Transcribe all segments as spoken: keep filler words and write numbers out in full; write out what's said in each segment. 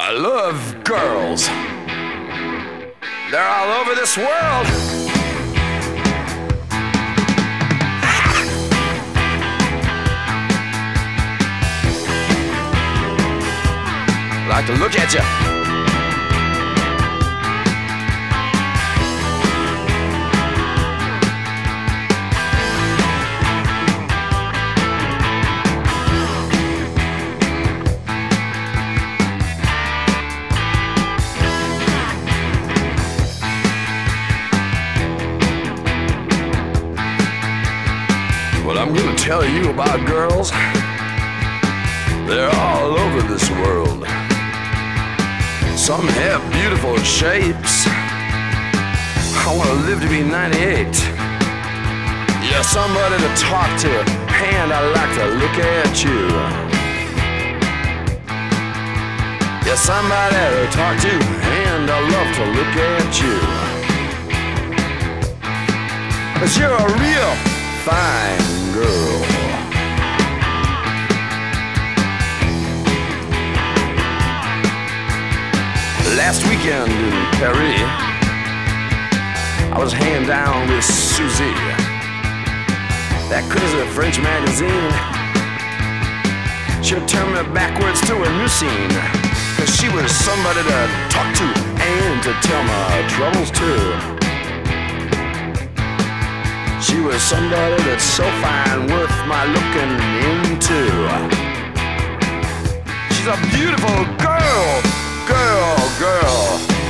I love girls. They're all over this world. Like to look at you. Well, I'm gonna tell you about girls. They're all over this world. Some have beautiful shapes. I wanna live to be ninety-eight. You're somebody to talk to, and I like to look at you. You're somebody to talk to, and I love to look at you. 'Cause you're a real fine girl. Last weekend in Paris, I was hanging down with Susie, that crazy French magazine. She turned me backwards to a new scene, 'cause she was somebody to talk to and to tell my troubles to. She was somebody that's so fine, worth my looking into. She's a beautiful girl, girl, girl.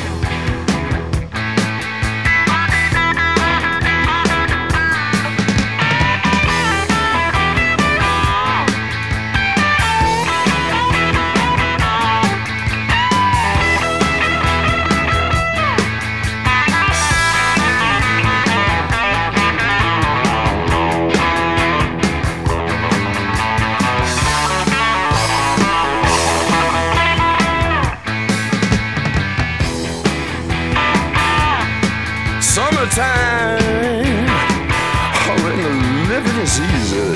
Summertime, oh, and the living is easy.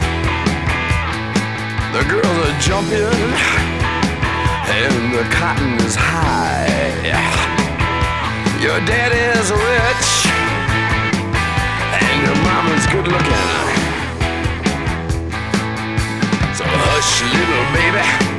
The girls are jumping, and the cotton is high. Your daddy is rich, and your mama's good looking. So hush, little baby.